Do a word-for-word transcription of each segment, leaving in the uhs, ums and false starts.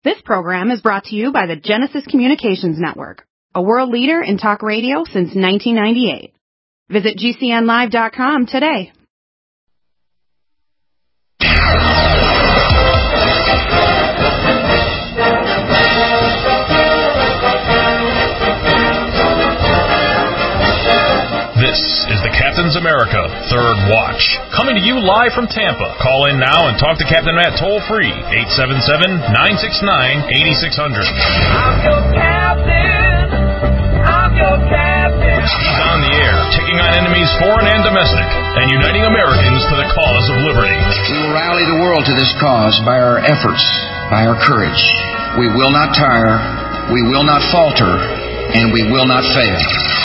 This program is brought to you by the Genesis Communications Network, a world leader in talk radio since nineteen ninety-eight. Visit G C N live dot com today. This is the Captain's America Third Watch, coming to you live from Tampa. Call in now and talk to Captain Matt toll-free, eight seven seven, nine six nine, eight six zero zero. I'm your captain. I'm your captain. He's on the air, taking on enemies foreign and domestic, and uniting Americans to the cause of liberty. We will rally the world to this cause by our efforts, by our courage. We will not tire, we will not falter, and we will not fail.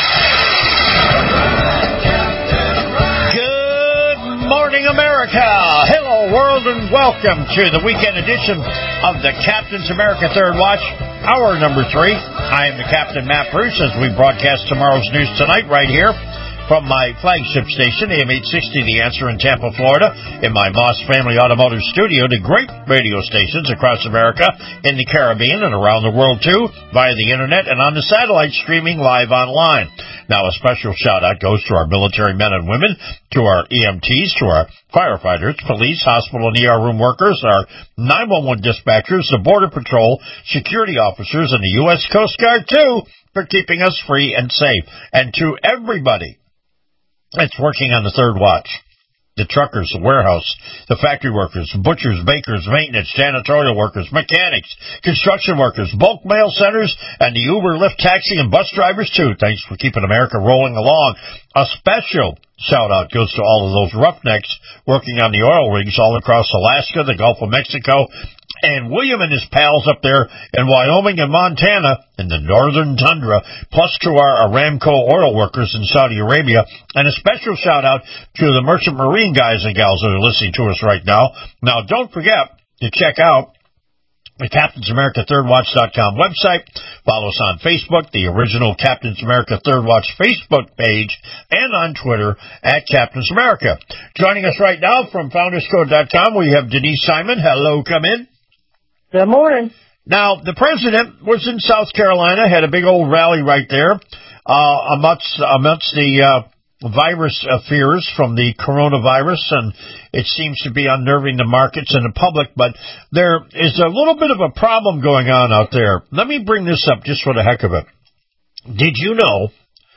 Good morning, America. Hello, world, and welcome to the weekend edition of the Captain's America Third Watch, hour number three. I am the Captain, Matt Bruce, as we broadcast tomorrow's news tonight right here from my flagship station, A M eight sixty, The Answer in Tampa, Florida, in my Moss Family Automotive Studio, to great radio stations across America, in the Caribbean, and around the world, too, via the Internet and on the satellite streaming live online. Now, a special shout-out goes to our military men and women, to our E M Ts, to our firefighters, police, hospital and E R room workers, our nine one one dispatchers, the Border Patrol, security officers, and the U S Coast Guard, too, for keeping us free and safe. And to everybody that's working on the Third Watch, the truckers, the warehouse, the factory workers, butchers, bakers, maintenance, janitorial workers, mechanics, construction workers, bulk mail centers, and the Uber, Lyft, taxi, and bus drivers, too. Thanks for keeping America rolling along. A special shout-out goes to all of those roughnecks working on the oil rigs all across Alaska, the Gulf of Mexico, and William and his pals up there in Wyoming and Montana in the northern tundra, plus to our Aramco oil workers in Saudi Arabia, and a special shout-out to the merchant marine guys and gals that are listening to us right now. Now, don't forget to check out the Captain's America Third Watch dot com website. Follow us on Facebook, the original Captain's America Third Watch Facebook page, and on Twitter at Captain's America. Joining us right now from Founders Code dot com, we have Denise Simon. Hello, come in. Good morning. Now, the president was in South Carolina, had a big old rally right there uh, amongst, amongst the uh, virus uh, fears from the coronavirus, and it seems to be unnerving the markets and the public, but there is a little bit of a problem going on out there. Let me bring this up just for the heck of it. Did you know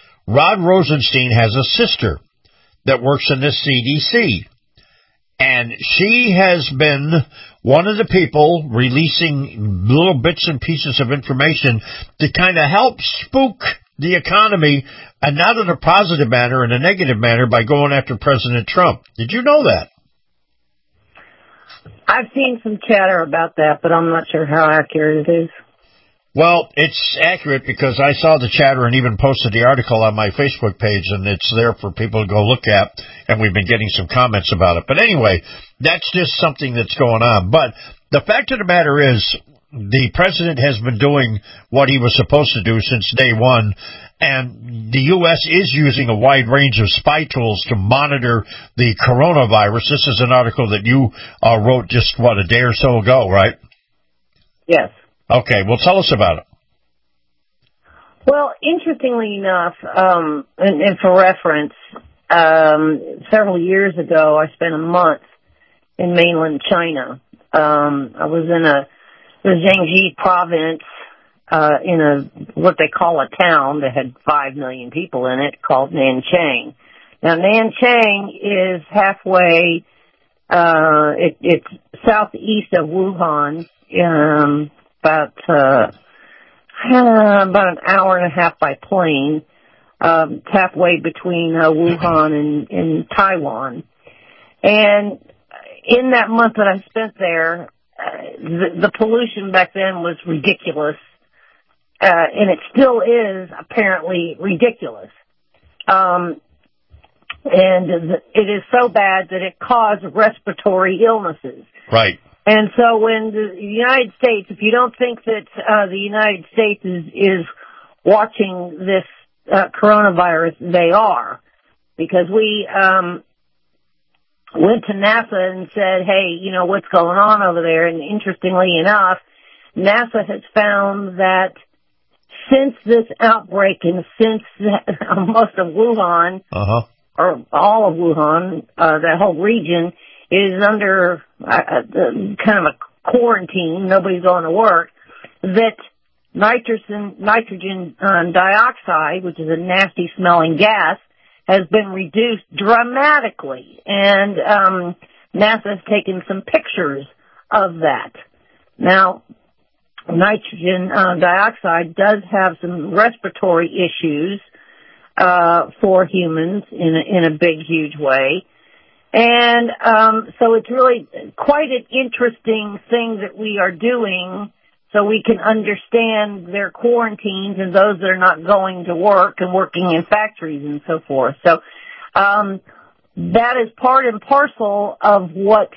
Rod Rosenstein has a sister that works in the C D C? And she has been one of the people releasing little bits and pieces of information to kind of help spook the economy, and not in a positive manner, in a negative manner, by going after President Trump. Did you know that? I've seen some chatter about that, but I'm not sure how accurate it is. Well, it's accurate because I saw the chatter and even posted the article on my Facebook page, and it's there for people to go look at, and we've been getting some comments about it. But anyway, that's just something that's going on. But the fact of the matter is, the president has been doing what he was supposed to do since day one, and the U S is using a wide range of spy tools to monitor the coronavirus. This is an article that you uh, wrote just, what, a day or so ago, right? Yes. Okay, well, tell us about it. Well, interestingly enough, um, and, and for reference, um, several years ago, I spent a month in mainland China. Um, I was in a the Jiangxi province, uh, in a what they call a town that had five million people in it, called Nanchang. Now, Nanchang is halfway. Uh, it, it's southeast of Wuhan. Um, about uh, about an hour and a half by plane, um, halfway between uh, Wuhan and, and Taiwan. And in that month that I spent there, uh, the, the pollution back then was ridiculous, uh, and it still is apparently ridiculous. Um, and it is so bad that it caused respiratory illnesses. Right. And so when the United States, if you don't think that uh, the United States is, is watching this uh, coronavirus, they are. Because we um, went to NASA and said, hey, you know, what's going on over there? And interestingly enough, NASA has found that since this outbreak and since most of Wuhan, Uh-huh. or all of Wuhan, uh, that whole region is under uh, uh, kind of a quarantine, nobody's going to work, that nitrogen, nitrogen uh, dioxide, which is a nasty smelling gas, has been reduced dramatically. And um, NASA has taken some pictures of that. Now, nitrogen uh, dioxide does have some respiratory issues uh, for humans in a, in a big, huge way. And um, so it's really quite an interesting thing that we are doing so we can understand their quarantines and those that are not going to work and working in factories and so forth. So um, that is part and parcel of what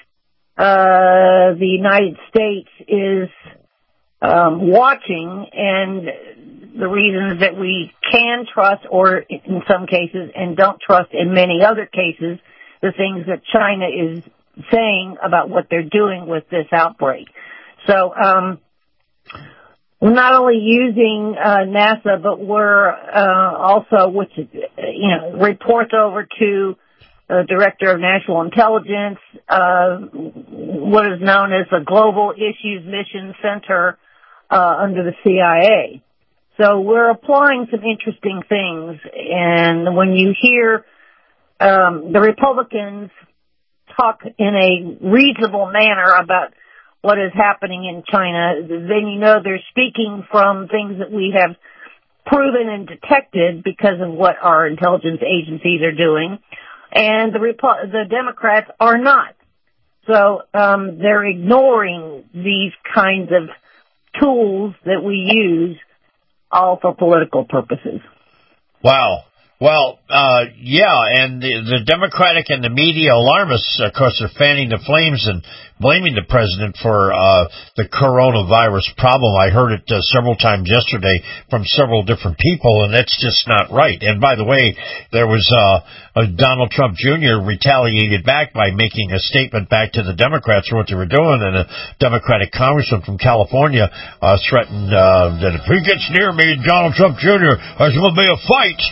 uh, the United States is um, watching, and the reasons that we can trust, or in some cases, and don't trust in many other cases, the things that China is saying about what they're doing with this outbreak. So um, we're not only using uh, NASA, but we're uh, also, which you know, reports over to the Director of National Intelligence, uh, what is known as the Global Issues Mission Center uh, under the C I A. So we're applying some interesting things, and when you hear um, the Republicans talk in a reasonable manner about what is happening in China, then you know they're speaking from things that we have proven and detected because of what our intelligence agencies are doing, and the Repu- the Democrats are not. So um, they're ignoring these kinds of tools that we use, all for political purposes. Wow. Well, uh, yeah, and the, the Democratic and the media alarmists, of course, are fanning the flames and blaming the president for uh, the coronavirus problem. I heard it uh, several times yesterday from several different people, and that's just not right. And by the way, there was uh, a Donald Trump Junior retaliated back by making a statement back to the Democrats for what they were doing, and a Democratic congressman from California uh, threatened uh, that if he gets near me, Donald Trump Junior, there's going to be a fight.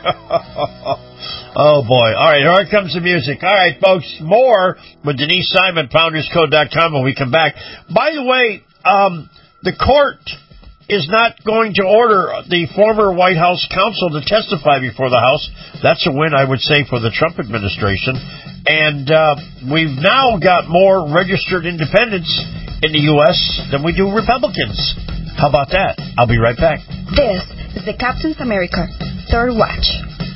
Oh, boy. All right, here comes the music. All right, folks, more with Denise Simon, founders code dot com, when we come back. By the way, um, the court is not going to order the former White House counsel to testify before the House. That's a win, I would say, for the Trump administration. And uh, we've now got more registered independents in the U S than we do Republicans. How about that? I'll be right back. This is the Captain's America Third Watch.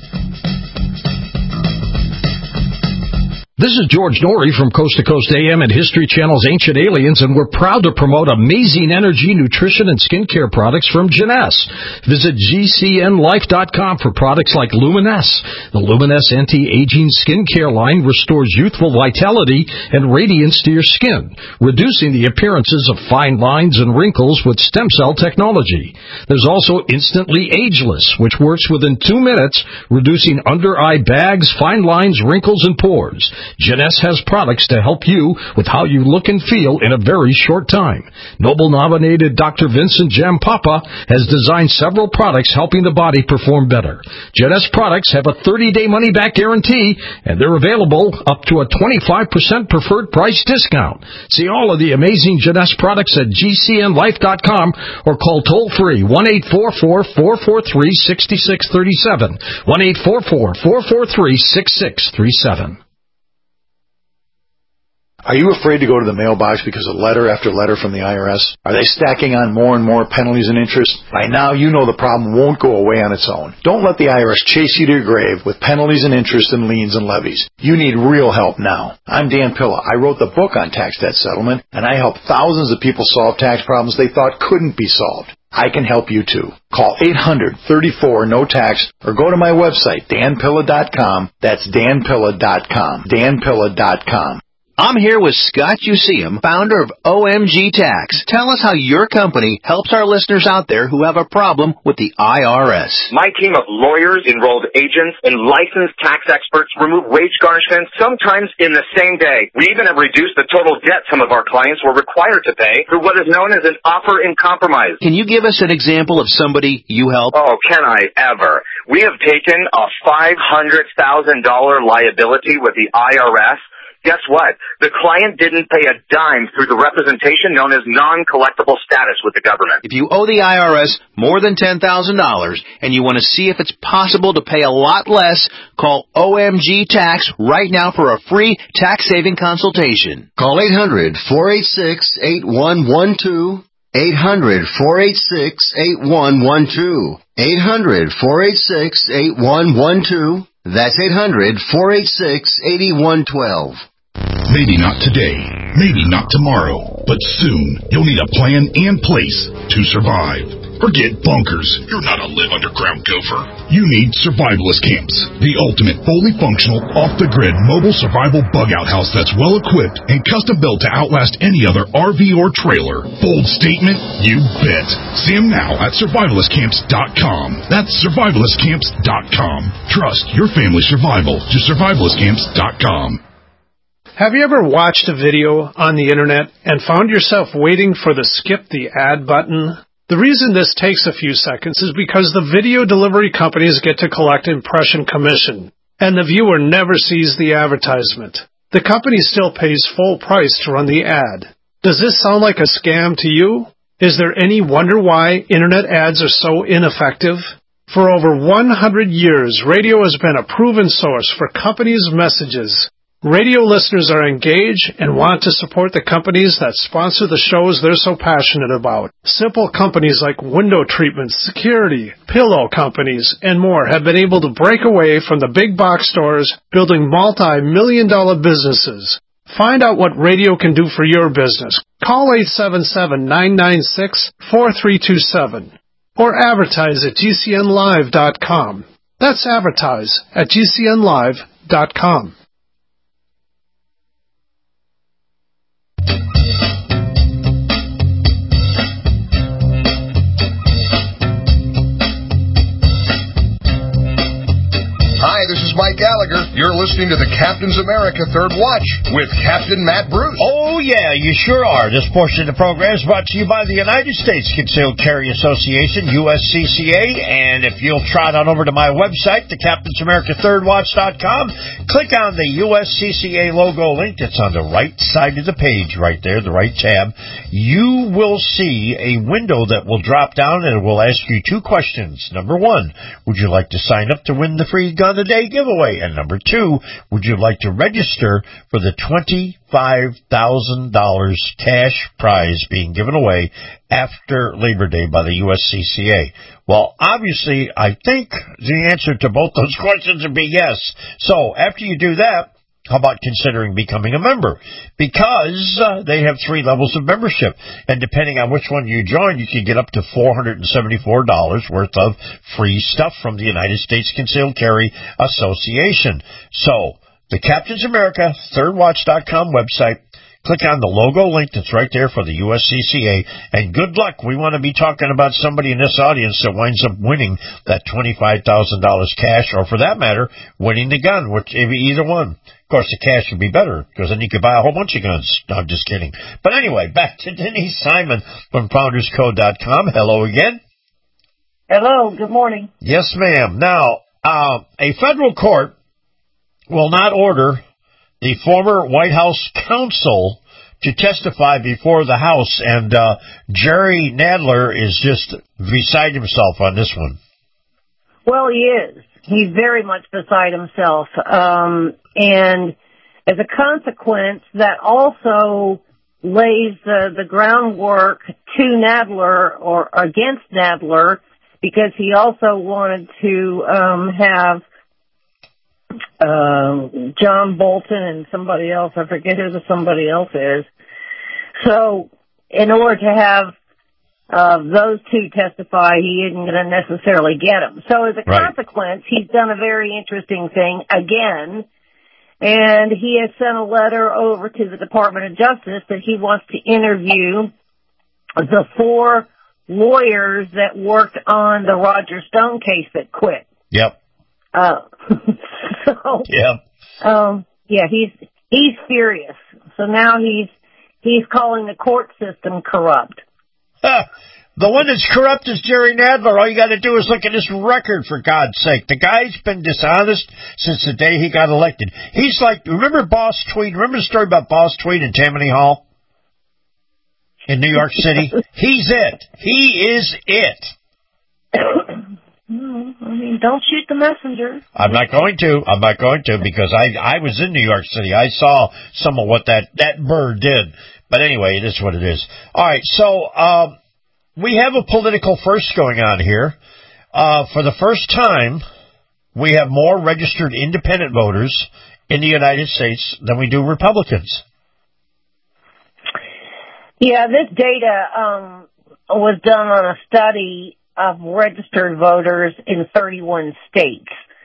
This is George Norrie from Coast to Coast A M and History Channel's Ancient Aliens, and we're proud to promote amazing energy, nutrition, and skincare products from Jeunesse. Visit G C N life dot com for products like Luminesce. The Luminesce anti-aging skincare line restores youthful vitality and radiance to your skin, reducing the appearances of fine lines and wrinkles with stem cell technology. There's also Instantly Ageless, which works within two minutes, reducing under-eye bags, fine lines, wrinkles, and pores. Jeunesse has products to help you with how you look and feel in a very short time. Nobel-nominated Doctor Vincent Jampapa has designed several products helping the body perform better. Jeunesse products have a thirty-day money-back guarantee, and they're available up to a twenty-five percent preferred price discount. See all of the amazing Jeunesse products at G C N life dot com or call toll-free one eight four four, four four three, six six three seven, one eight four four, four four three, six six three seven. Are you afraid to go to the mailbox because of letter after letter from the I R S? Are they stacking on more and more penalties and interest? By now, you know the problem won't go away on its own. Don't let the I R S chase you to your grave with penalties and interest and liens and levies. You need real help now. I'm Dan Pilla. I wrote the book on tax debt settlement, and I helped thousands of people solve tax problems they thought couldn't be solved. I can help you too. Call eight hundred, thirty-four, no tax or go to my website, dan pilla dot com. That's dan pilla dot com. dan pilla dot com. I'm here with Scott Useum, founder of O M G Tax. Tell us how your company helps our listeners out there who have a problem with the I R S. My team of lawyers, enrolled agents, and licensed tax experts remove wage garnishments sometimes in the same day. We even have reduced the total debt some of our clients were required to pay through what is known as an offer in compromise. Can you give us an example of somebody you help? Oh, can I ever? We have taken a five hundred thousand dollars liability with the I R S. Guess what? The client didn't pay a dime through the representation known as non-collectible status with the government. If you owe the I R S more than ten thousand dollars and you want to see if it's possible to pay a lot less, call O M G Tax right now for a free tax-saving consultation. Call eight hundred, four eight six, eight one one two. eight hundred, four eight six, eight one one two. eight hundred, four eight six, eight one one two. That's eight hundred, four eight six, eight one one two. Maybe not today, maybe not tomorrow, but soon you'll need a plan and place to survive. Forget bunkers. You're not a live underground gopher. You need Survivalist Camps, the ultimate fully functional, off-the-grid mobile survival bug-out house that's well-equipped and custom-built to outlast any other R V or trailer. Bold statement? You bet. See them now at survivalist camps dot com. That's survivalist camps dot com. Trust your family's survival to survivalist camps dot com. Have you ever watched a video on the internet and found yourself waiting for the skip the ad button? The reason this takes a few seconds is because the video delivery companies get to collect impression commission, and the viewer never sees the advertisement. The company still pays full price to run the ad. Does this sound like a scam to you? Is there any wonder why internet ads are so ineffective? For over one hundred years, radio has been a proven source for companies' messages. Radio listeners are engaged and want to support the companies that sponsor the shows they're so passionate about. Simple companies like window treatments, security, pillow companies, and more have been able to break away from the big box stores, building multi-million dollar businesses. Find out what radio can do for your business. Call eight seven seven, nine nine six, four three two seven or advertise at G C N live dot com. That's advertise at G C N live dot com. Hi, this is Mike Gallagher. You're listening to the Captain's America Third Watch with Captain Matt Bruce. Oh, yeah, you sure are. This portion of the program is brought to you by the United States Concealed Carry Association, U S C C A, and if you'll trot on over to my website, the Captain's America Third Watch dot com, click on the U S C C A logo link. It's on the right side of the page right there, the right tab. You will see a window that will drop down, and it will ask you two questions. Number one, would you like to sign up to win the free gun a day giveaway? And number two, would you like to register for the twenty-five thousand dollars cash prize being given away after Labor Day by the U S C C A? Well, obviously, I think the answer to both those questions would be yes. So after you do that, how about considering becoming a member? Because uh, they have three levels of membership. And depending on which one you join, you can get up to four hundred seventy-four dollars worth of free stuff from the United States Concealed Carry Association. So, the Captain's America Third Watch dot com website. Click on the logo link that's right there for the U S C C A. And good luck. We want to be talking about somebody in this audience that winds up winning that twenty-five thousand dollars cash, or for that matter, winning the gun, which either one. Of course, the cash would be better, because then you could buy a whole bunch of guns. No, I'm just kidding. But anyway, back to Denise Simon from Founders Code dot com. Hello again. Hello, good morning. Yes, ma'am. Now, uh, a federal court will not order the former White House counsel to testify before the House, and uh, Jerry Nadler is just beside himself on this one. Well, he is. He's very much beside himself. Um, and as a consequence, that also lays the, the groundwork to Nadler or against Nadler, because he also wanted to um, have uh, John Bolton and somebody else. I forget who the somebody else is. So in order to have Uh, those two testify, he isn't going to necessarily get them. So as a right. consequence, he's done a very interesting thing again, And he has sent a letter over to the Department of Justice that he wants to interview the four lawyers that worked on the Roger Stone case that quit. Yep. Uh, so, yep. Um, yeah, he's, he's furious. So now he's, he's calling the court system corrupt. Huh. The one that's corrupt is Jerry Nadler. All you got to do is look at his record, for God's sake. The guy's been dishonest since the day he got elected. He's like, remember Boss Tweed? Remember the story about Boss Tweed in Tammany Hall in New York City? He's it. He is it. I mean, don't shoot the messenger. I'm not going to. I'm not going to because I, I was in New York City. I saw some of what that, that bird did. But anyway, it is what it is. All right, so... Um, we have a political first going on here. Uh, for the first time, we have more registered independent voters in the United States than we do Republicans. Yeah, this data um, was done on a study of registered voters in thirty-one states.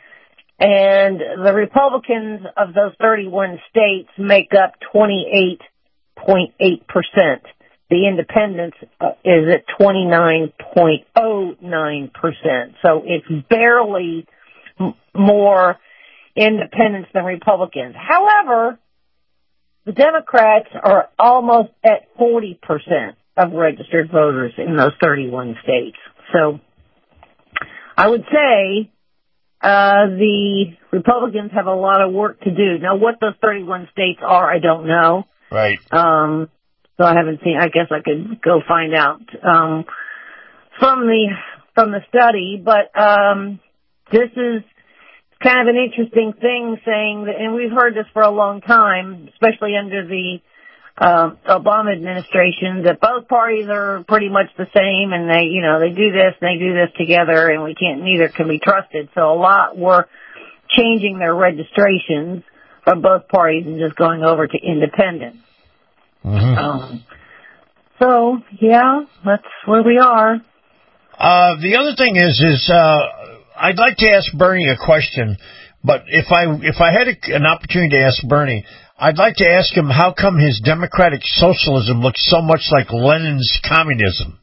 And the Republicans of those thirty-one states make up twenty-eight point eight percent. The independents uh, is at twenty-nine point oh nine percent. So it's barely m- more independents than Republicans. However, the Democrats are almost at forty percent of registered voters in those thirty-one states. So I would say uh, the Republicans have a lot of work to do. Now, what those thirty-one states are, I don't know. Right. Um, so I haven't seen, I guess I could go find out um, from the from the study. But um, this is kind of an interesting thing saying that, and we've heard this for a long time, especially under the uh, Obama administration, that both parties are pretty much the same, and they, you know, they do this and they do this together, and we can't, neither can be trusted. So a lot were changing their registrations from both parties and just going over to independent. Mm-hmm. Um, so yeah, that's where we are. Uh, the other thing is, is uh, I'd like to ask Bernie a question, but if I if I had a, an opportunity to ask Bernie, I'd like to ask him how come his democratic socialism looks so much like Lenin's communism.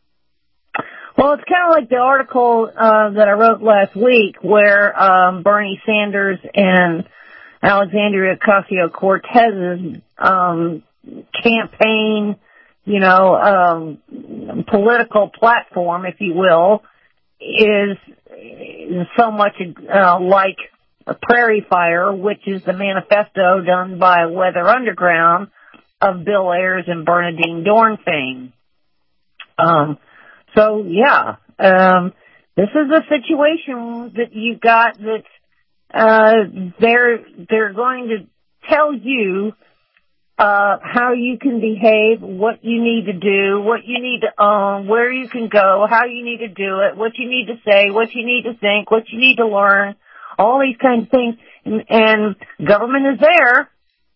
Well, it's kind of like the article uh, that I wrote last week, where um, Bernie Sanders and Alexandria Ocasio-Cortez's um, campaign, you know, um, political platform, if you will, is, is so much uh, like a Prairie Fire, which is the manifesto done by Weather Underground of Bill Ayers and Bernadine Dorn fame. Um, so, yeah, um, this is a situation that you've got that uh, they're they're going to tell you Uh, how you can behave, what you need to do, what you need to own, where you can go, how you need to do it, what you need to say, what you need to think, what you need to learn, all these kinds of things. And, and government is there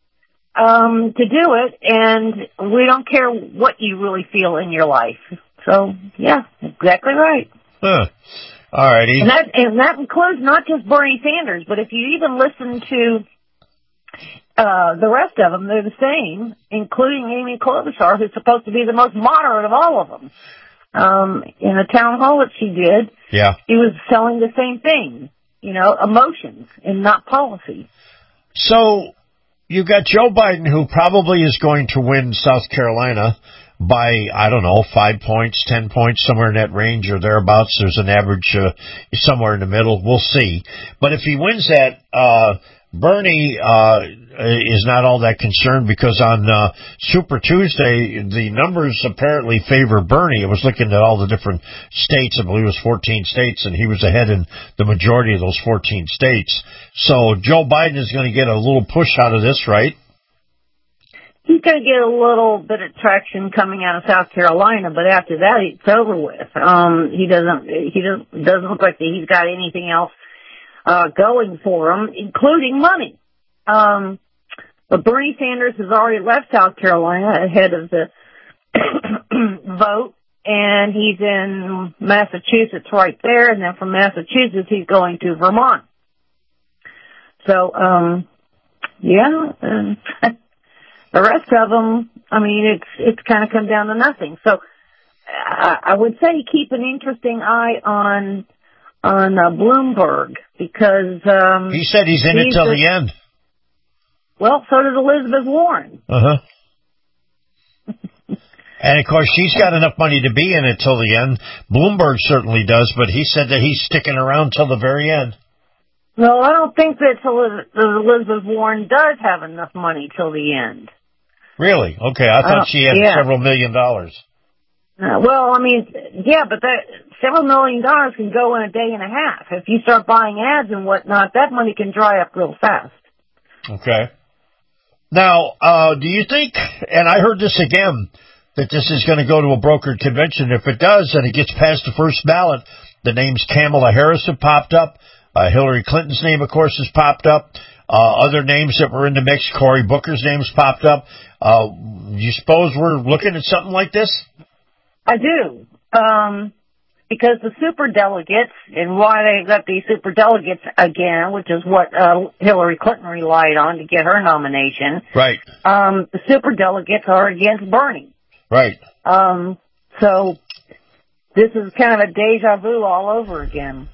um, to do it, and we don't care what you really feel in your life. So, yeah, exactly right. Huh. All righty. And that, and that includes not just Bernie Sanders, but if you even listen to Uh, the rest of them, they're the same, including Amy Klobuchar, who's supposed to be the most moderate of all of them. Um, in a town hall that she did, yeah, she was selling the same thing, you know, emotions and not policy. So you've got Joe Biden, who probably is going to win South Carolina by, I don't know, five points, ten points, somewhere in that range or thereabouts. There's an average uh, somewhere in the middle. We'll see. But if he wins that, uh, Bernie uh, is not all that concerned because on uh, Super Tuesday, the numbers apparently favor Bernie. It was looking at all the different states. I believe it was fourteen states, and he was ahead in the majority of those fourteen states. So Joe Biden is going to get a little push out of this, right? He's going to get a little bit of traction coming out of South Carolina, but after that, it's over with. Um, he doesn't. He doesn't, doesn't look like he's got anything else Uh, going for him, including money. Um, but Bernie Sanders has already left South Carolina ahead of the vote, and he's in Massachusetts right there, and then from Massachusetts he's going to Vermont. So, um, yeah, and the rest of them, I mean, it's it's kind of come down to nothing. So I, I would say keep an interesting eye on on uh, Bloomberg because um, he said he's in he's it till a, the end. Well, so did Elizabeth Warren. Uh huh. And, of course, she's got enough money to be in it till the end. Bloomberg certainly does, but he said that he's sticking around till the very end. No, I don't think that Elizabeth Warren does have enough money till the end. Really? Okay, I thought uh, she had yeah. several million dollars. Uh, well, I mean, yeah, but that several million dollars can go in a day and a half. If you start buying ads and whatnot, that money can dry up real fast. Okay. Now, uh, do you think, and I heard this again, that this is going to go to a brokered convention. If it does, and it gets past the first ballot, the names Kamala Harris have popped up. Uh, Hillary Clinton's name, of course, has popped up. Uh, other names that were in the mix, Cory Booker's name's popped up. Uh, do you suppose we're looking at something like this? I do. Um, because the superdelegates, and why they got these superdelegates again, which is what uh, Hillary Clinton relied on to get her nomination. Right. Um, the superdelegates are against Bernie. Right. Um, so this is kind of a deja vu all over again.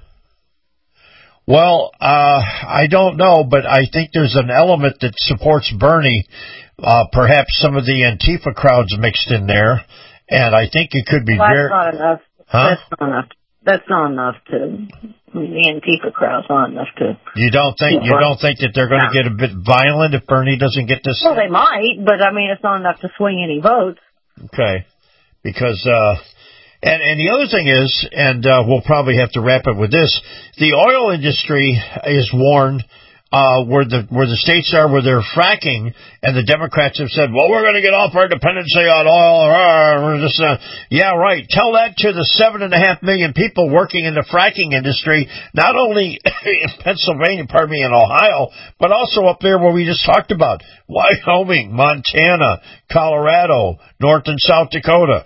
Well, uh, I don't know, but I think there's an element that supports Bernie, uh, perhaps some of the Antifa crowds mixed in there, and I think it could be well, very... That's not enough. Huh? That's not enough. That's not enough to... The Antifa crowd's not enough to... You don't think you don't think that they're going to no. get a bit violent if Bernie doesn't get this? Well, they might, but I mean, it's not enough to swing any votes. Okay, because, uh, and, and the other thing is, and uh, we'll probably have to wrap it with this, the oil industry is warned uh, where the where the states are where they're fracking, and the Democrats have said, well, we're going to get off our dependency on oil. We're just, uh, yeah, right. Tell that to the seven and a half million people working in the fracking industry, not only in Pennsylvania, pardon me, in Ohio, but also up there where we just talked about, Wyoming, Montana, Colorado, North and South Dakota.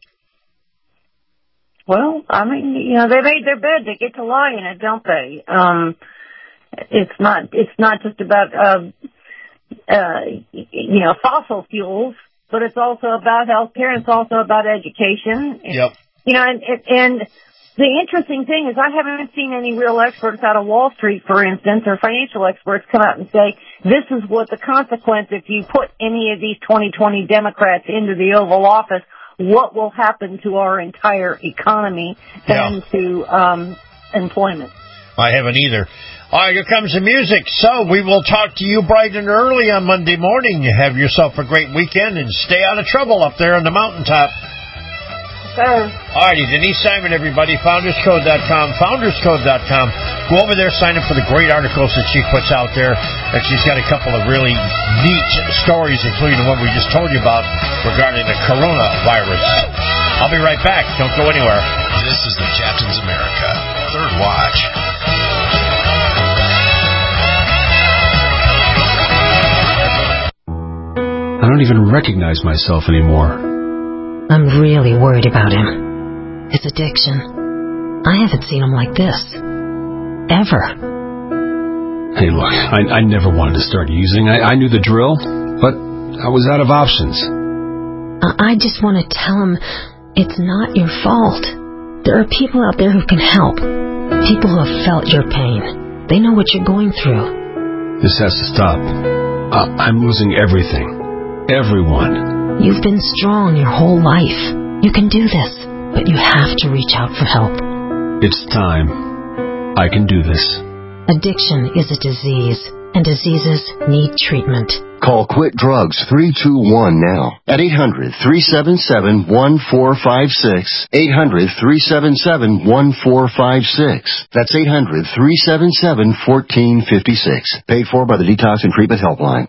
Well, I mean, you know, they made their bed. They get to lie in it, don't they? Um, it's not. It's not just about, uh, uh, you know, fossil fuels, but it's also about healthcare. It's also about education. Yep. You know, and and the interesting thing is, I haven't seen any real experts out of Wall Street, for instance, or financial experts come out and say this is what the consequence if you put any of these twenty twenty Democrats into the Oval Office. What will happen to our entire economy and yeah. to um, employment? I haven't either. All right, here comes the music. So we will talk to you bright and early on Monday morning. Have yourself a great weekend and stay out of trouble up there on the mountaintop. Sure. All righty, Denise Simon, everybody, founders code dot com, founders code dot com. Go over there, sign up for the great articles that she puts out there. And she's got a couple of really neat stories, including the one we just told you about regarding the coronavirus. I'll be right back. Don't go anywhere. This is the Captain's America Third Watch. I don't even recognize myself anymore. I'm really worried about him. His addiction. I haven't seen him like this. Ever. Hey, look, I, I never wanted to start using. I, I knew the drill, but I was out of options. I, I just want to tell him it's not your fault. There are people out there who can help. People who have felt your pain. They know what you're going through. This has to stop. I, I'm losing everything. Everyone. You've been strong your whole life. You can do this, but you have to reach out for help. It's time. I can do this. Addiction is a disease, and diseases need treatment. Call Quit Drugs three two one now at eight hundred, three seven seven, one four five six. eight hundred, three seven seven, one four five six. That's eight hundred, three seven seven, one four five six. Paid for by the Detox and Treatment Helpline.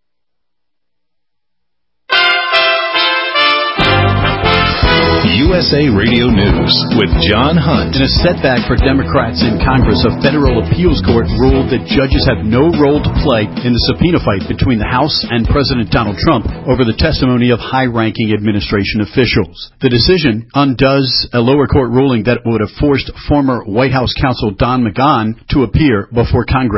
U S A Radio News with John Hunt. In a setback for Democrats in Congress, a federal appeals court ruled that judges have no role to play in the subpoena fight between the House and President Donald Trump over the testimony of high-ranking administration officials. The decision undoes a lower court ruling that would have forced former White House counsel Don McGahn to appear before Congress.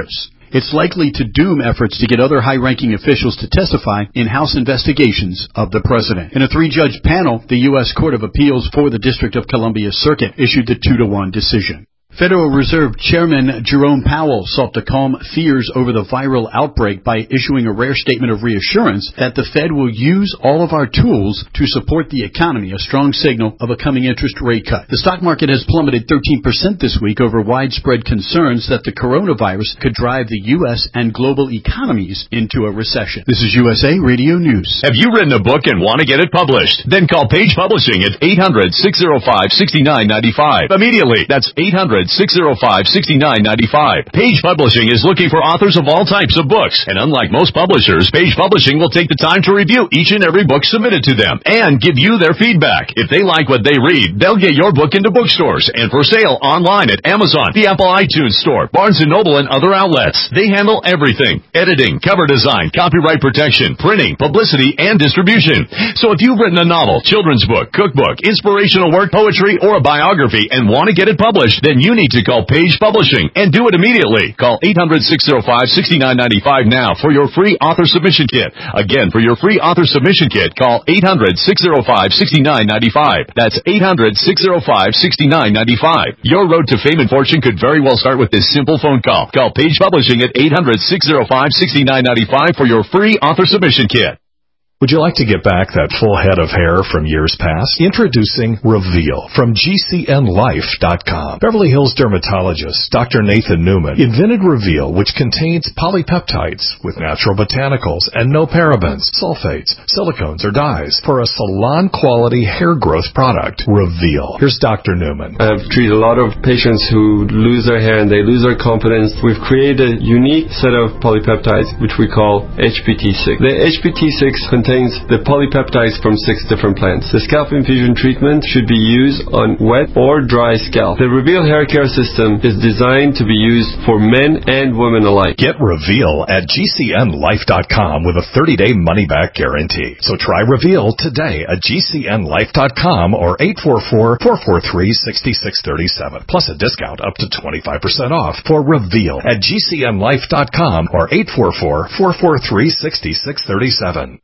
It's likely to doom efforts to get other high-ranking officials to testify in House investigations of the president. In a three-judge panel, the U S Court of Appeals for the District of Columbia Circuit issued the two to one decision. Federal Reserve Chairman Jerome Powell sought to calm fears over the viral outbreak by issuing a rare statement of reassurance that the Fed will use all of our tools to support the economy, a strong signal of a coming interest rate cut. The stock market has plummeted thirteen percent this week over widespread concerns that the coronavirus could drive the U S and global economies into a recession. This is U S A Radio News. Have you written a book and want to get it published? Then call Page Publishing at eight hundred, six oh five, six nine nine five. Immediately. That's eight hundred, six oh five, six nine nine five. Page Publishing is looking for authors of all types of books, and unlike most publishers, Page Publishing will take the time to review each and every book submitted to them and give you their feedback. If they like what they read, they'll get your book into bookstores and for sale online at Amazon, the Apple iTunes Store, Barnes and Noble, and other outlets. They handle everything: editing, cover design, copyright protection, printing, publicity, and distribution. So if you've written a novel, children's book, cookbook, inspirational work, poetry, or a biography and want to get it published, then you need to call Page Publishing and do it immediately. Call eight hundred, six oh five, six nine nine five now for your free author submission kit. Again, for your free author submission kit, call eight hundred, six oh five, six nine nine five. That's eight hundred, six oh five, six nine nine five. Your road to fame and fortune could very well start with this simple phone call. Call Page Publishing at eight hundred, six oh five, six nine nine five for your free author submission kit. Would you like to get back that full head of hair from years past? Introducing Reveal from G C N Life dot com. Beverly Hills dermatologist Doctor Nathan Newman invented Reveal, which contains polypeptides with natural botanicals and no parabens, sulfates, silicones, or dyes for a salon-quality hair growth product. Reveal. Here's Doctor Newman. I've treated a lot of patients who lose their hair and they lose their confidence. We've created a unique set of polypeptides, which we call H P T six. The H P T six contains the polypeptides from six different plants. The scalp infusion treatment should be used on wet or dry scalp. The Reveal hair care system is designed to be used for men and women alike. Get Reveal at G C N Life dot com with a thirty-day money-back guarantee. So try Reveal today at G C N Life dot com or eight four four, four four three, six six three seven, plus a discount up to twenty-five percent off for Reveal at G C N Life dot com or eight four four, four four three, six six three seven.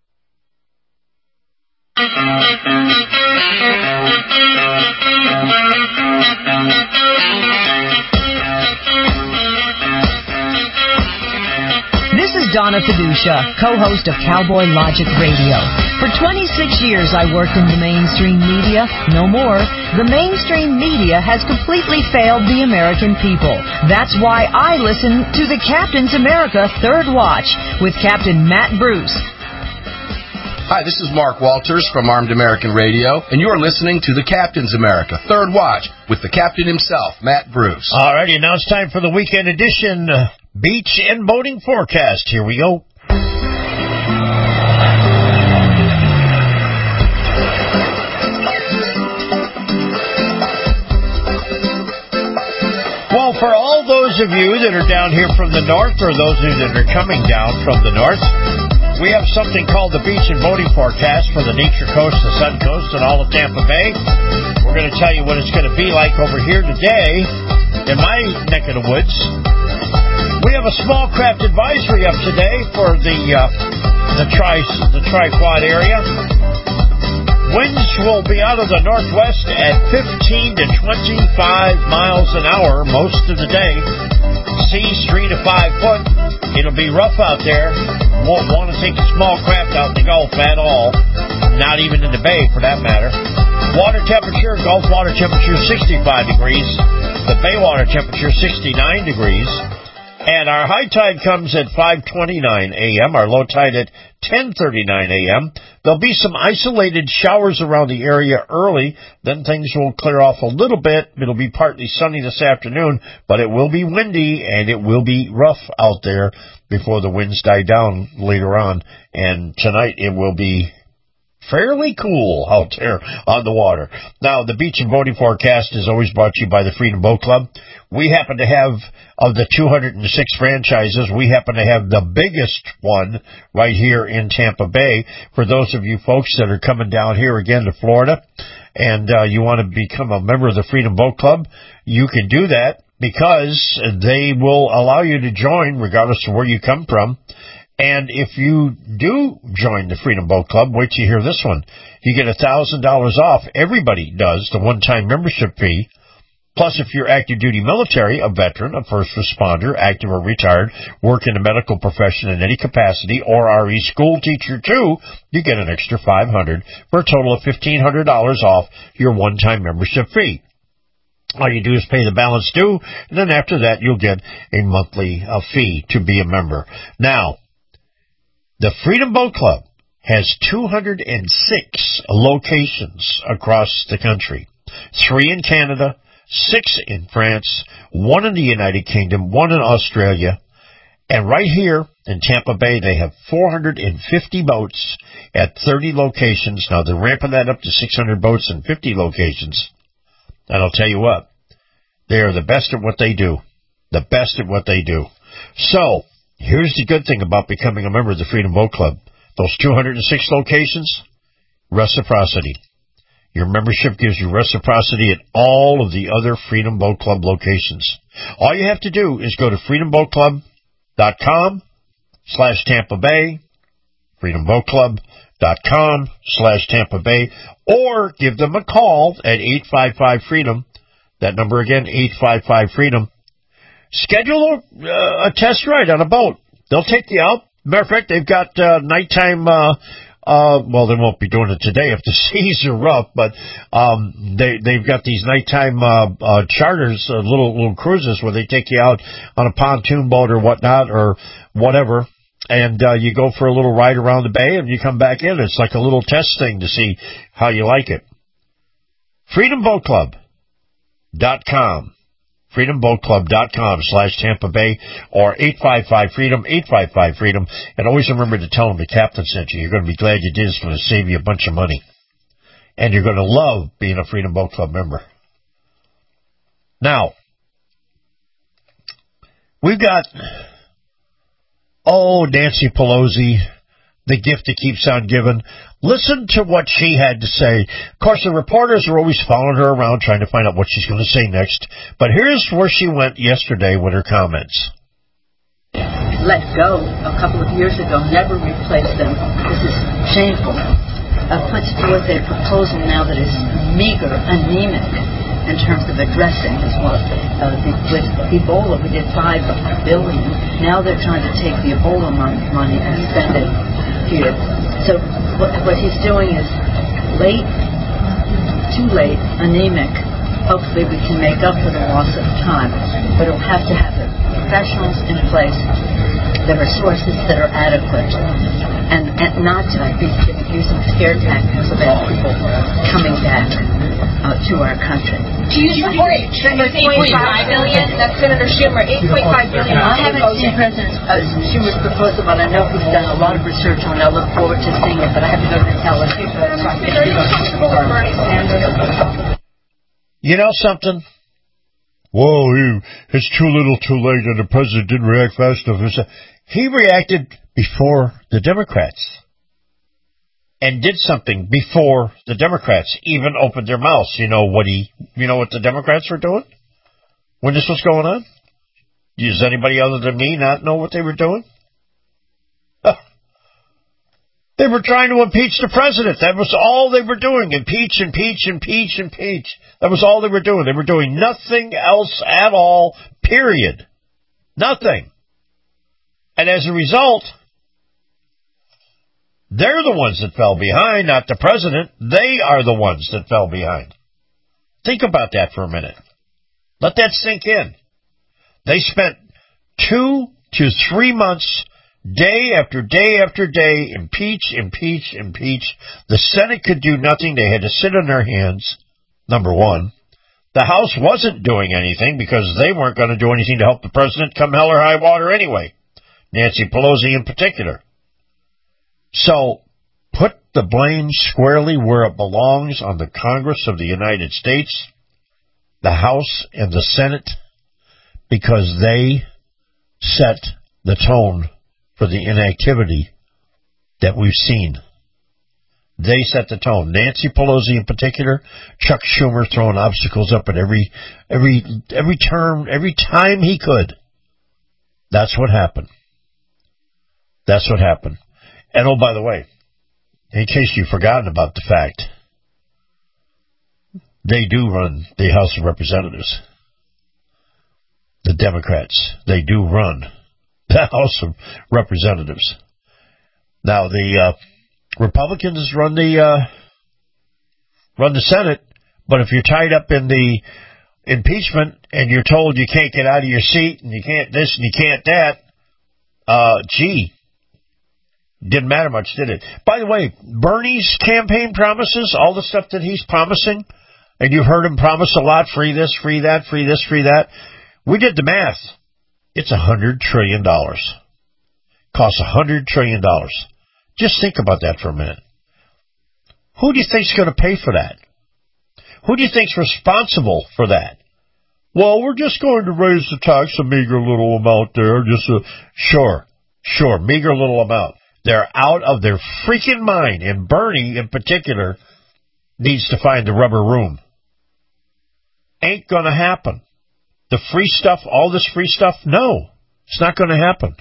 This is Donna Fiducia, co-host of Cowboy Logic Radio. For twenty-six years I worked in the mainstream media. No more. The mainstream media has completely failed the American people. That's why I listen to the Captain's America Third Watch with Captain Matt Bruce. Hi, this is Mark Walters from Armed American Radio, and you're listening to the Captain's America Third Watch with the captain himself, Matt Bruce. All righty, now it's time for the weekend edition uh, beach and boating forecast. Here we go. Well, for all those of you that are down here from the north, or those of you that are coming down from the north, we have something called the Beach and Boating Forecast for the Nature Coast, the Sun Coast, and all of Tampa Bay. We're going to tell you what it's going to be like over here today in my neck of the woods. We have a small craft advisory up today for the uh, the tri the tri-quad area. Winds will be out of the northwest at fifteen to twenty-five miles an hour most of the day. Seas three to five foot. It'll be rough out there. Won't want to take a small craft out in the Gulf at all. Not even in the Bay, for that matter. Water temperature, Gulf water temperature sixty-five degrees. The Bay water temperature sixty-nine degrees. And our high tide comes at five twenty-nine a.m., our low tide at ten thirty-nine a.m. There'll be some isolated showers around the area early, then things will clear off a little bit. It'll be partly sunny this afternoon, but it will be windy and it will be rough out there before the winds die down later on. And tonight it will be fairly cool out there on the water. Now, the Beach and Boating Forecast is always brought to you by the Freedom Boat Club. We happen to have, of the two hundred six franchises, we happen to have the biggest one right here in Tampa Bay. For those of you folks that are coming down here again to Florida and uh, you want to become a member of the Freedom Boat Club, you can do that. because they will allow you to join regardless of where you come from. And if you do join the Freedom Boat Club, wait till you hear this one. You get one thousand dollars off. Everybody does, the one-time membership fee. Plus, if you're active duty military, a veteran, a first responder, active or retired, work in the medical profession in any capacity, or are a school teacher too, you get an extra five hundred dollars for a total of fifteen hundred dollars off your one-time membership fee. All you do is pay the balance due, and then after that, you'll get a monthly uh, fee to be a member. Now, the Freedom Boat Club has two hundred six locations across the country. Three in Canada, six in France, one in the United Kingdom, one in Australia, and right here in Tampa Bay, they have four hundred fifty boats at thirty locations. Now, they're ramping that up to six hundred boats and fifty locations. And I'll tell you what, they are the best at what they do. The best at what they do. So, here's the good thing about becoming a member of the Freedom Boat Club. Those two hundred six locations, reciprocity. Your membership gives you reciprocity at all of the other Freedom Boat Club locations. All you have to do is go to freedomboatclub.com slash Tampa Bay, freedomboatclub.com slash Tampa Bay, or give them a call at eight five five freedom. That number again, eight five five freedom. Schedule a, uh, a test ride on a boat. They'll take you out. Matter of fact, they've got uh, nighttime, uh, uh, well, they won't be doing it today if the seas are rough, but um, they, they've got these nighttime uh, uh, charters, uh, little little cruises where they take you out on a pontoon boat or whatnot or whatever, and uh, you go for a little ride around the bay and you come back in. It's like a little test thing to see how you like it. freedom boat club dot com. freedomboatclub.com slash Tampa Bay or eight five five freedom, eight five five freedom. And always remember to tell them the captain sent you. You're going to be glad you did. It's going to save you a bunch of money. And you're going to love being a Freedom Boat Club member. Now, we've got, oh, Nancy Pelosi, the gift that keeps on giving. Listen to what she had to say. Of course, the reporters are always following her around trying to find out what she's going to say next. But here's where she went yesterday with her comments. Let go a couple of years ago, never replace them. This is shameful. Uh, puts forth a proposal now that is meager, anemic in terms of addressing as well. Uh, the, with Ebola, we did five billion. Now they're trying to take the Ebola money, money and spend it here. So what, what he's doing is late, too late, anemic. Hopefully we can make up for the loss of time, but it'll have to have the professionals in place, the resources that are adequate, and, and not to be using scare tactics about people coming back uh, to our country. Do you support Schumer's eight point five billion dollars? That's Senator Schumer, eight point five billion dollars. I haven't seen President uh, Schumer's proposal, but I know he's done a lot of research on it. I look forward to seeing it, but I haven't done the television. Are you comfortable with Bernie Sanders? You know something? Whoa, he, it's too little too late, and the president didn't react fast enough. He reacted before the Democrats and did something before the Democrats even opened their mouths. You know what he? You know what the Democrats were doing when this was going on? Does anybody other than me not know what they were doing? They were trying to impeach the president. That was all they were doing. Impeach, impeach, impeach, impeach. That was all they were doing. They were doing nothing else at all, period. Nothing. And as a result, they're the ones that fell behind, not the president. They are the ones that fell behind. Think about that for a minute. Let that sink in. They spent two to three months day after day after day, impeach, impeach, impeach. The Senate could do nothing. They had to sit on their hands, number one. The House wasn't doing anything because they weren't going to do anything to help the president come hell or high water anyway. Nancy Pelosi in particular. So, put the blame squarely where it belongs on the Congress of the United States, the House and the Senate, because they set the tone for the inactivity that we've seen. They set the tone. Nancy Pelosi in particular, Chuck Schumer throwing obstacles up at every every every term, every time he could. That's what happened. That's what happened. And oh, by the way, in case you've forgotten about the fact, they do run the House of Representatives. The Democrats, they do run the House of Representatives. Now, the uh, Republicans run the uh, run the Senate, but if you're tied up in the impeachment and you're told you can't get out of your seat and you can't this and you can't that, uh, gee, didn't matter much, did it? By the way, Bernie's campaign promises, all the stuff that he's promising, and you've heard him promise a lot, free this, free that, free this, free that. We did the math. It's a hundred trillion dollars. Costs a hundred trillion dollars. Just think about that for a minute. Who do you think's going to pay for that? Who do you think's responsible for that? Well, we're just going to raise the tax a meager little amount there. Just a, sure, sure, meager little amount. They're out of their freaking mind, and Bernie in particular needs to find the rubber room. Ain't going to happen. The free stuff, all this free stuff, no, it's not going to happen.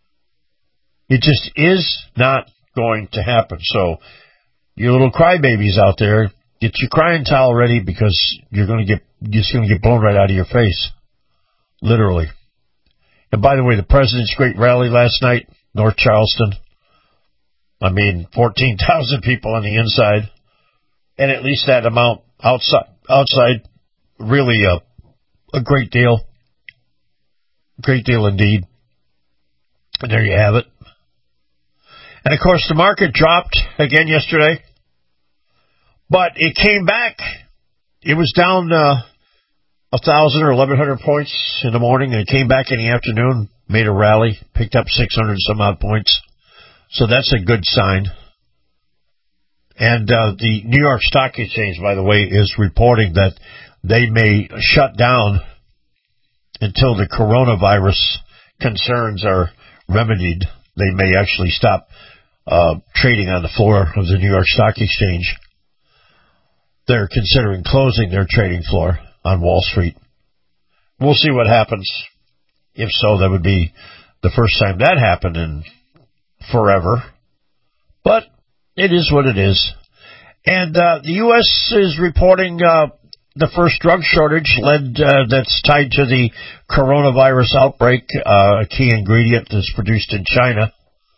It just is not going to happen. So, you little crybabies out there, get your crying towel ready because you're going to get, you're just going to get blown right out of your face. Literally. And by the way, the president's great rally last night, North Charleston. I mean, fourteen thousand people on the inside, and at least that amount outside, outside, really a, a great deal. Great deal indeed. And there you have it. And, of course, the market dropped again yesterday, but it came back. It was down uh, one thousand or eleven hundred points in the morning, and it came back in the afternoon, made a rally, picked up six hundred some odd points. So that's a good sign. And uh, the New York Stock Exchange, by the way, is reporting that they may shut down until the coronavirus concerns are remedied. They may actually stop uh, trading on the floor of the New York Stock Exchange. They're considering closing their trading floor on Wall Street. We'll see what happens. If so, that would be the first time that happened in forever. But it is what it is. And uh, the U S is reporting uh, the first drug shortage led uh, that's tied to the coronavirus outbreak, uh, a key ingredient that's produced in China.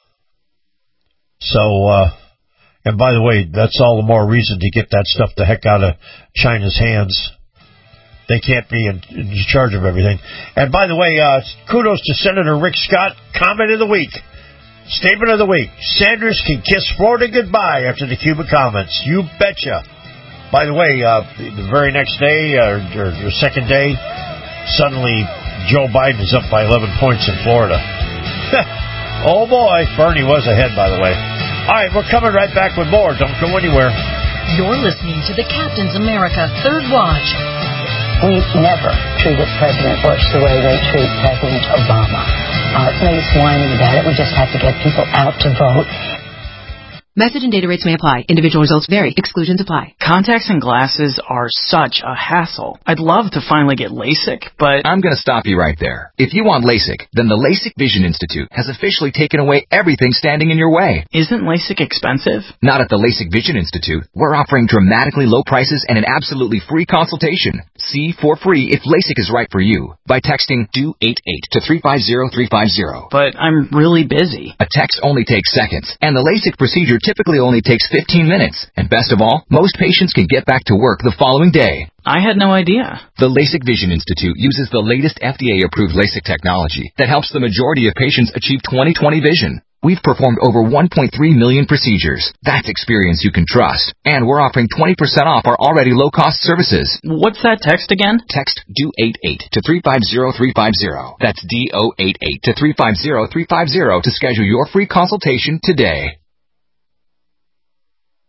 So, uh, and by the way, that's all the more reason to get that stuff the heck out of China's hands. They can't be in, in charge of everything. And by the way, uh, kudos to Senator Rick Scott. Comment of the week. Statement of the week. Sanders can kiss Florida goodbye after the Cuba comments. You betcha. By the way, uh, the very next day, uh, or the second day, suddenly Joe Biden is up by eleven points in Florida. Oh boy, Bernie was ahead, by the way. All right, we're coming right back with more. Don't go anywhere. You're listening to the Captain's America Third Watch. We never treated President Bush the way they treat President Obama. Uh, nobody's whining about it. We just have to get people out to vote. Message and data rates may apply. Individual results vary. Exclusions apply. Contacts and glasses are such a hassle. I'd love to finally get LASIK, but... I'm going to stop you right there. If you want LASIK, then the LASIK Vision Institute has officially taken away everything standing in your way. Isn't LASIK expensive? Not at the LASIK Vision Institute. We're offering dramatically low prices and an absolutely free consultation. See for free if LASIK is right for you by texting D O eight eight to three five zero three five zero. But I'm really busy. A text only takes seconds, and the LASIK procedure typically only takes fifteen minutes. And best of all, most patients can get back to work the following day. I had no idea. The LASIK Vision Institute uses the latest F D A-approved LASIK technology that helps the majority of patients achieve twenty twenty vision. We've performed over one point three million procedures. That's experience you can trust. And we're offering twenty percent off our already low-cost services. What's that text again? Text D O eight eight to three five zero three five zero. That's D O eight eight to three five zero three five zero to schedule your free consultation today.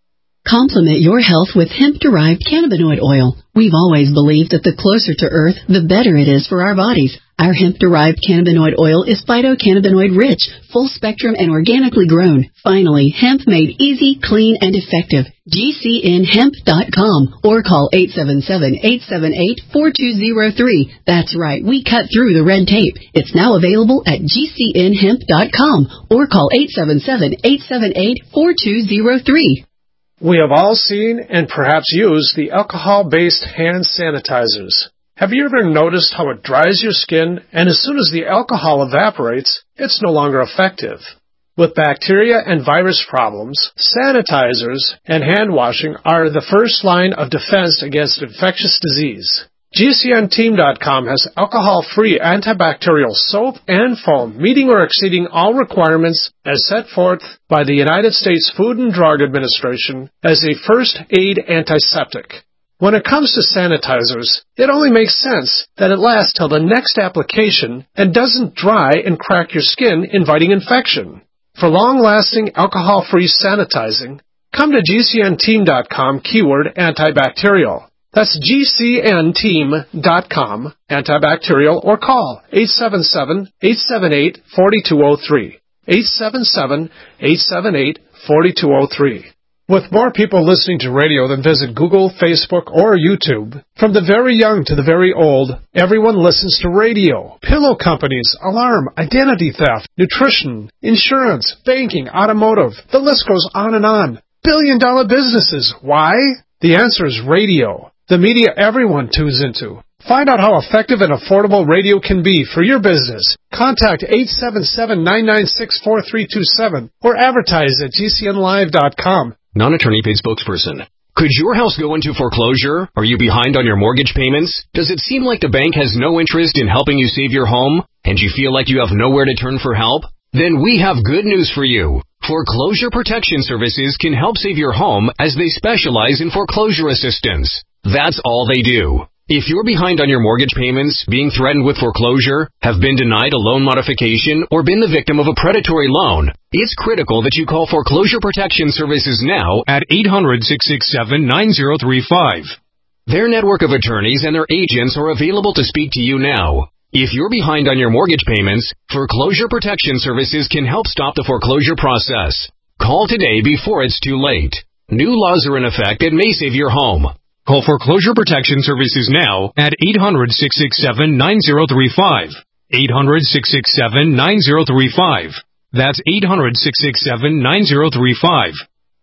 Complement your health with hemp-derived cannabinoid oil. We've always believed that the closer to Earth, the better it is for our bodies. Our hemp-derived cannabinoid oil is phytocannabinoid-rich, full-spectrum, and organically grown. Finally, hemp made easy, clean, and effective. G C N hemp dot com or call eight seven seven, eight seven eight, four two zero three. That's right, we cut through the red tape. It's now available at G C N hemp dot com or call eight seven seven, eight seven eight, four two zero three. We have all seen and perhaps used the alcohol-based hand sanitizers. Have you ever noticed how it dries your skin, and as soon as the alcohol evaporates, it's no longer effective? With bacteria and virus problems, sanitizers and hand washing are the first line of defense against infectious disease. G C N team dot com has alcohol-free antibacterial soap and foam, meeting or exceeding all requirements as set forth by the United States Food and Drug Administration as a first aid antiseptic. When it comes to sanitizers, it only makes sense that it lasts till the next application and doesn't dry and crack your skin, inviting infection. For long-lasting alcohol-free sanitizing, come to G C N team dot com keyword antibacterial. That's G C N team dot com, antibacterial, or call eight seven seven, eight seven eight, four two zero three, eight seven seven, eight seven eight, four two zero three. With more people listening to radio than visit Google, Facebook, or YouTube, from the very young to the very old, everyone listens to radio. Pillow companies, alarm, identity theft, nutrition, insurance, banking, automotive, the list goes on and on. Billion dollar businesses. Why? The answer is radio. The media everyone tunes into. Find out how effective and affordable radio can be for your business. Contact eight seven seven, nine nine six, four three two seven or advertise at G C N live dot com. Non-attorney paid spokesperson. Could your house go into foreclosure? Are you behind on your mortgage payments? Does it seem like the bank has no interest in helping you save your home? And you feel like you have nowhere to turn for help? Then we have good news for you. Foreclosure Protection Services can help save your home as they specialize in foreclosure assistance. That's all they do. If you're behind on your mortgage payments, being threatened with foreclosure, have been denied a loan modification, or been the victim of a predatory loan, it's critical that you call Foreclosure Protection Services now at eight hundred, six six seven, nine zero three five. Their network of attorneys and their agents are available to speak to you now. If you're behind on your mortgage payments, Foreclosure Protection Services can help stop the foreclosure process. Call today before it's too late. New laws are in effect that may save your home. Call Foreclosure Protection Services now at eight hundred, six six seven, nine zero three five. eight hundred, six six seven, nine zero three five. That's eight hundred, six six seven, nine zero three five.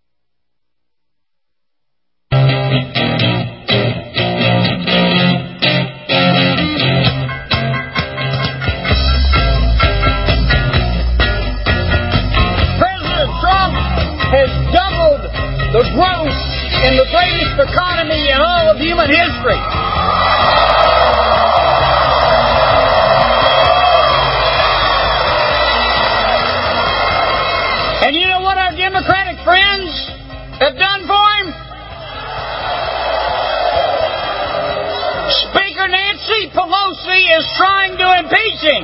President Trump has doubled the growth in the greatest economy in all of human history. And you know what our Democratic friends have done for him? Speaker Nancy Pelosi is trying to impeach him.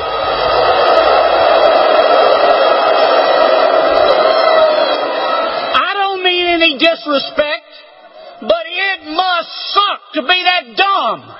I don't mean any disrespect, but it must suck to be that dumb.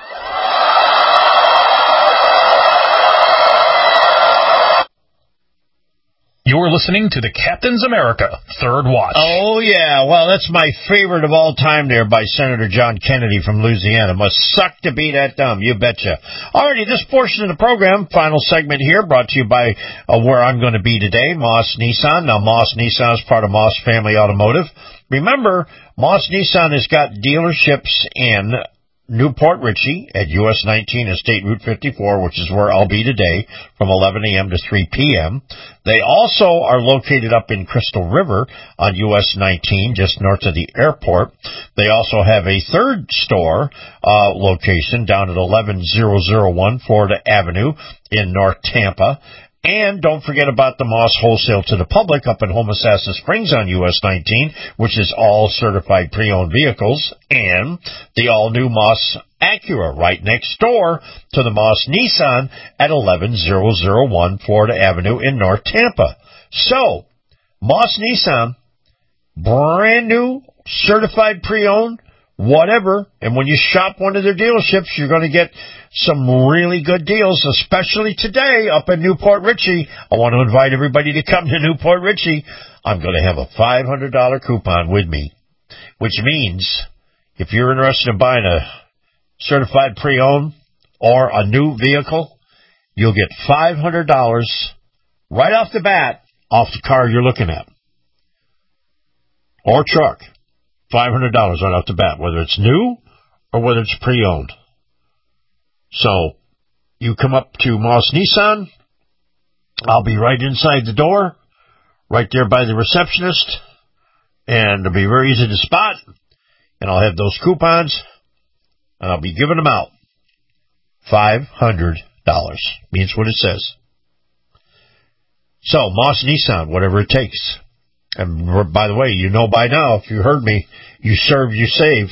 You're listening to the Captain's America Third Watch. Oh, yeah. Well, that's my favorite of all time there by Senator John Kennedy from Louisiana. Must suck to be that dumb. You betcha. Alrighty, this portion of the program, final segment here, brought to you by uh, where I'm going to be today, Moss Nissan. Now, Moss Nissan is part of Moss Family Automotive. Remember, Moss Nissan has got dealerships in Newport Richey at U S nineteen and State Route fifty-four, which is where I'll be today from eleven a.m. to three p.m. They also are located up in Crystal River on U S nineteen, just north of the airport. They also have a third store uh, location down at eleven thousand one Florida Avenue in North Tampa. And don't forget about the Moss Wholesale to the Public up in Homosassa Springs on U S nineteen, which is all certified pre-owned vehicles, and the all-new Moss Acura right next door to the Moss Nissan at eleven thousand one Florida Avenue in North Tampa. So, Moss Nissan, brand new certified pre-owned, whatever. And when you shop one of their dealerships, you're going to get some really good deals, especially today up in Newport Richey. I want to invite everybody to come to Newport Richey. I'm going to have a five hundred dollars coupon with me, which means if you're interested in buying a certified pre-owned or a new vehicle, you'll get five hundred dollars right off the bat off the car you're looking at. Or truck. five hundred dollars right off the bat, whether it's new or whether it's pre-owned. So, you come up to Moss Nissan. I'll be right inside the door, right there by the receptionist, and it'll be very easy to spot, and I'll have those coupons, and I'll be giving them out. five hundred dollars means what it says. So, Moss Nissan, whatever it takes. And by the way, you know by now, if you heard me, you serve, you save.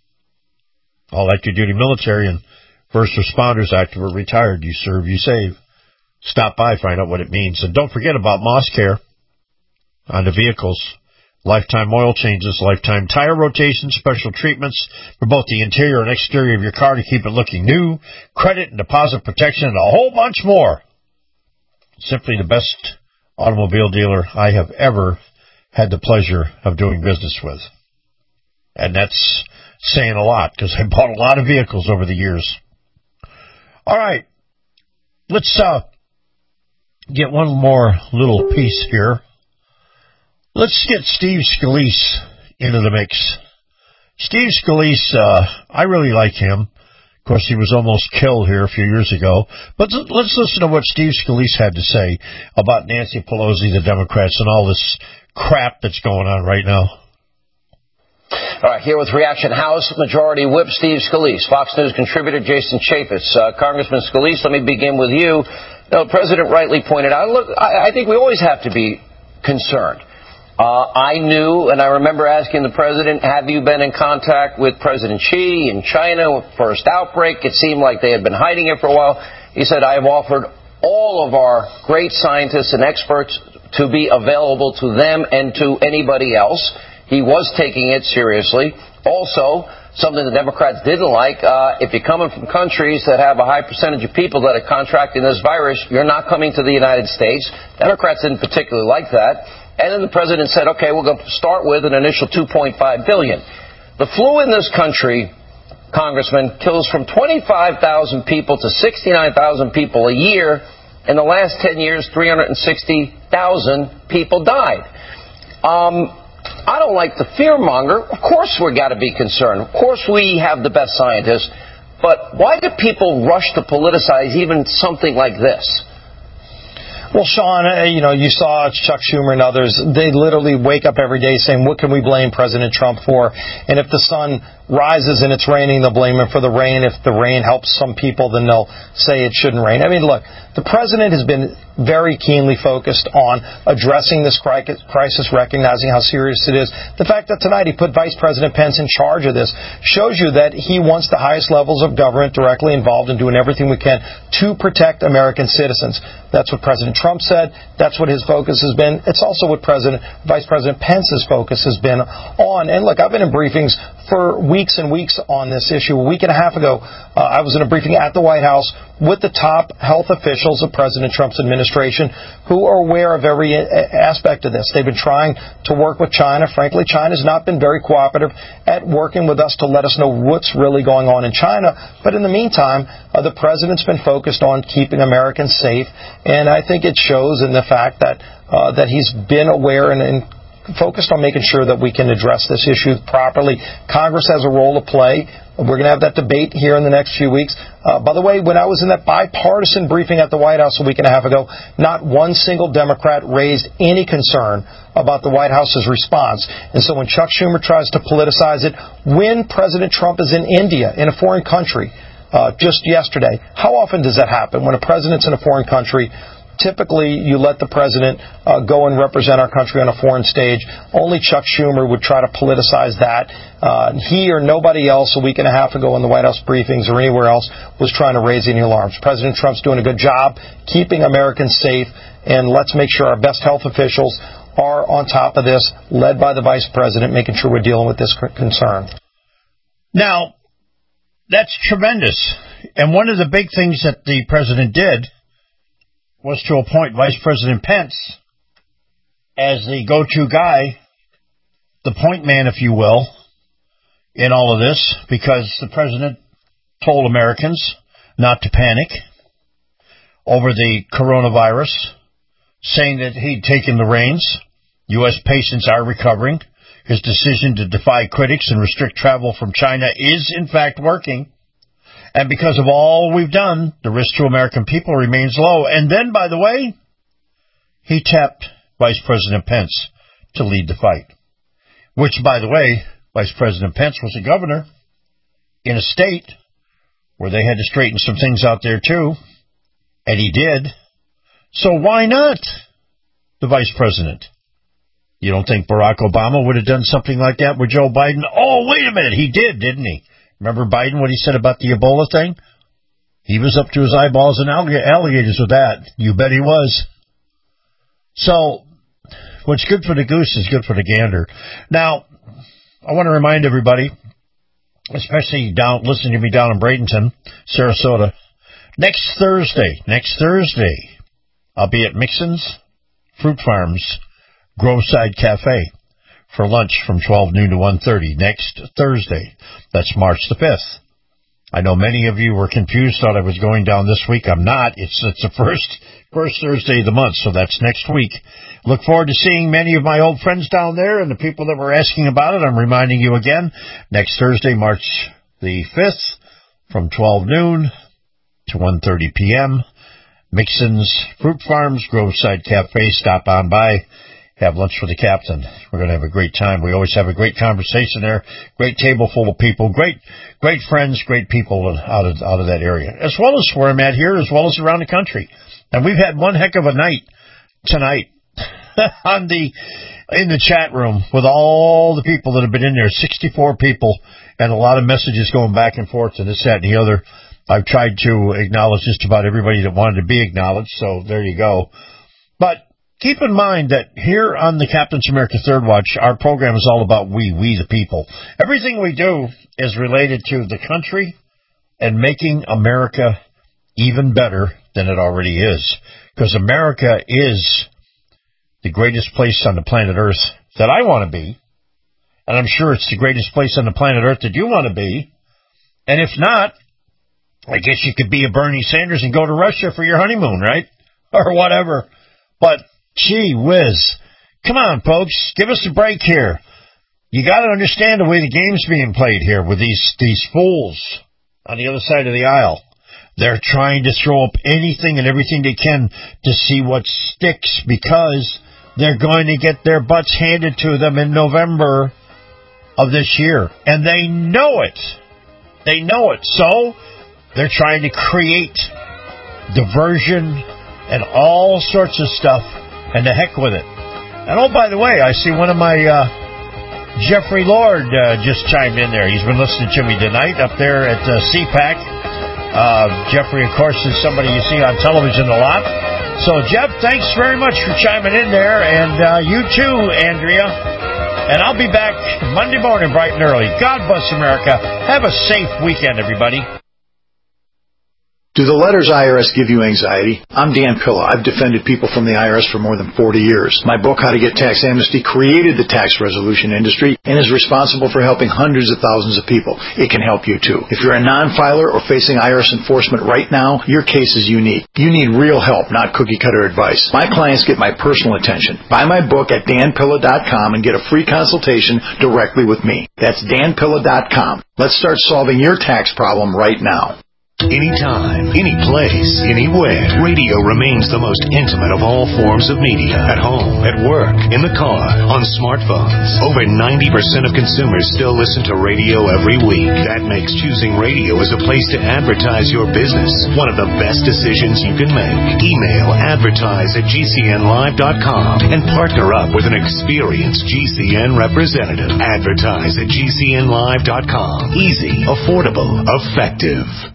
All active duty military and first responders, active or retired, you serve, you save. Stop by, find out what it means. And don't forget about Moss Care on the vehicles. Lifetime oil changes, lifetime tire rotations, special treatments for both the interior and exterior of your car to keep it looking new, credit and deposit protection, and a whole bunch more. Simply the best automobile dealer I have ever had the pleasure of doing business with. And that's saying a lot, because I bought a lot of vehicles over the years. All right, let's uh, get one more little piece here. Let's get Steve Scalise into the mix. Steve Scalise, uh, I really like him. Of course, he was almost killed here a few years ago. But let's listen to what Steve Scalise had to say about Nancy Pelosi, the Democrats, and all this crap that's going on right now. All right, here with Reaction House Majority Whip Steve Scalise, Fox News contributor Jason Chaffetz. Uh, Congressman Scalise, let me begin with you. You know, the President rightly pointed out, look, I, I think we always have to be concerned. Uh, I knew, and I remember asking the President, have you been in contact with President Xi in China, first outbreak? It seemed like they had been hiding it for a while. He said, I have offered all of our great scientists and experts to be available to them and to anybody else. He was taking it seriously. Also, something the Democrats didn't like, uh, if you're coming from countries that have a high percentage of people that are contracting this virus, you're not coming to the United States. Democrats didn't particularly like that. And then the President said, okay, we're going to start with an initial two point five billion dollars. The flu in this country, Congressman, kills from twenty-five thousand people to sixty-nine thousand people a year. In the last ten years, three hundred sixty thousand people died. Um, I don't like the fearmonger. Of course we've got to be concerned. Of course we have the best scientists. But why do people rush to politicize even something like this? Well, Sean, uh, you know, you saw Chuck Schumer and others. They literally wake up every day saying, what can we blame President Trump for? And if the sun rises and it's raining, they'll blame him for the rain. If the rain helps some people, then they'll say it shouldn't rain. I mean, look, the president has been very keenly focused on addressing this crisis, recognizing how serious it is. The fact that tonight he put Vice President Pence in charge of this shows you that he wants the highest levels of government directly involved in doing everything we can to protect American citizens. That's what President Trump said. That's what his focus has been. It's also what President, Vice President Pence's focus has been on. And look, I've been in briefings for weeks and weeks on this issue. A week and a half ago, uh, I was in a briefing at the White House with the top health officials of President Trump's administration who are aware of every aspect of this. They've been trying to work with China. Frankly, China's not been very cooperative at working with us to let us know what's really going on in China. But in the meantime, uh, the president's been focused on keeping Americans safe, and I think it shows in the fact that uh, that he's been aware and, and focused on making sure that we can address this issue properly. Congress has a role to play. We're going to have that debate here in the next few weeks. Uh, by the way, when I was in that bipartisan briefing at the White House a week and a half ago, not one single Democrat raised any concern about the White House's response. And so when Chuck Schumer tries to politicize it, when President Trump is in India, in a foreign country, uh, just yesterday, how often does that happen? When a president's in a foreign country, typically you let the president uh, go and represent our country on a foreign stage. Only Chuck Schumer would try to politicize that. Uh, he or nobody else a week and a half ago in the White House briefings or anywhere else was trying to raise any alarms. President Trump's doing a good job keeping Americans safe, and let's make sure our best health officials are on top of this, led by the Vice President, making sure we're dealing with this concern. Now, that's tremendous. And one of the big things that the President did was to appoint Vice President Pence as the go-to guy, the point man, if you will, in all of this, because the President told Americans not to panic over the coronavirus, saying that he'd taken the reins. U S patients are recovering. His decision to defy critics and restrict travel from China is, in fact, working. And because of all we've done, the risk to American people remains low. And then, by the way, he tapped Vice President Pence to lead the fight. Which, by the way, Vice President Pence was a governor in a state where they had to straighten some things out there, too. And he did. So why not the Vice President? You don't think Barack Obama would have done something like that with Joe Biden? Oh, wait a minute. He did, didn't he? Remember Biden, what he said about the Ebola thing? He was up to his eyeballs in alligators with that. You bet he was. So, what's good for the goose is good for the gander. Now, I want to remind everybody, especially down, listening to me down in Bradenton, Sarasota, next Thursday, next Thursday, I'll be at Mixon's Fruit Farms Groveside Cafe for lunch from twelve noon to one thirty next Thursday. That's March the fifth. I know many of you were confused, thought I was going down this week. I'm not. It's it's the first first Thursday of the month, so that's next week. Look forward to seeing many of my old friends down there, and the people that were asking about it, I'm reminding you again, next Thursday, March the fifth, from twelve noon to one thirty p.m., Mixon's Fruit Farms Groveside Cafe. Stop on by. Have lunch with the captain. We're going to have a great time. We always have a great conversation there. Great table full of people. Great, great friends, great people out of, out of that area. As well as where I'm at here, as well as around the country. And we've had one heck of a night tonight on the, in the chat room with all the people that have been in there. sixty-four people and a lot of messages going back and forth and this, that, and the other. I've tried to acknowledge just about everybody that wanted to be acknowledged. So there you go. But keep in mind that here on the Captain's America Third Watch, our program is all about we, we the people. Everything we do is related to the country and making America even better than it already is. Because America is the greatest place on the planet Earth that I want to be. And I'm sure it's the greatest place on the planet Earth that you want to be. And if not, I guess you could be a Bernie Sanders and go to Russia for your honeymoon, right? Or whatever. But gee whiz. Come on, folks. Give us a break here. You got to understand the way the game's being played here with these, these fools on the other side of the aisle. They're trying to throw up anything and everything they can to see what sticks because they're going to get their butts handed to them in November of this year. And they know it. They know it. So they're trying to create diversion and all sorts of stuff. And the heck with it. And oh, by the way, I see one of my, uh, Jeffrey Lord, uh, just chimed in there. He's been listening to me tonight up there at uh, C PAC. Uh, Jeffrey, of course, is somebody you see on television a lot. So, Jeff, thanks very much for chiming in there. And uh, you too, Andrea. And I'll be back Monday morning bright and early. God bless America. Have a safe weekend, everybody. Do the letters I R S give you anxiety? I'm Dan Pilla. I've defended people from the I R S for more than forty years. My book, How to Get Tax Amnesty, created the tax resolution industry and is responsible for helping hundreds of thousands of people. It can help you, too. If you're a non-filer or facing I R S enforcement right now, your case is unique. You need real help, not cookie-cutter advice. My clients get my personal attention. Buy my book at dan pilla dot com and get a free consultation directly with me. That's dan pilla dot com. Let's start solving your tax problem right now. Anytime, any place, anywhere, radio remains the most intimate of all forms of media. At home, at work, in the car, on smartphones. Over ninety percent of consumers still listen to radio every week. That makes choosing radio as a place to advertise your business one of the best decisions you can make. Email advertise at g c n live dot com and partner up with an experienced G C N representative. Advertise at g c n live dot com. Easy, affordable, effective.